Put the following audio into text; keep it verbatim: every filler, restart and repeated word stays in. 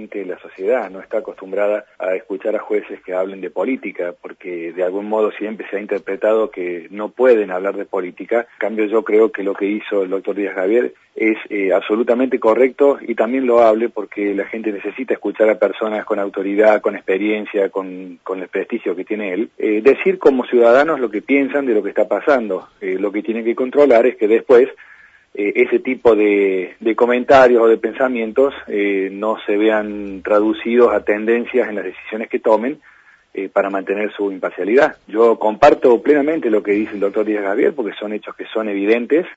lamentablemente la sociedad no está acostumbrada a escuchar a jueces que hablen de política, porque de algún modo siempre se ha interpretado que no pueden hablar de política. En cambio, yo creo que lo que hizo el doctor Díaz Javier es eh, absolutamente correcto y también loable, porque la gente necesita escuchar a personas con autoridad, con experiencia, con, con el prestigio que tiene él, eh, decir como ciudadanos lo que piensan de lo que está pasando. Eh, lo que tienen que controlar es que después eh, ese tipo de, de comentarios o de pensamientos eh, no se vean traducidos a tendencias en las decisiones que tomen, Eh, para mantener su imparcialidad. Yo comparto plenamente lo que dice el doctor Díaz Javier, porque son hechos que son evidentes,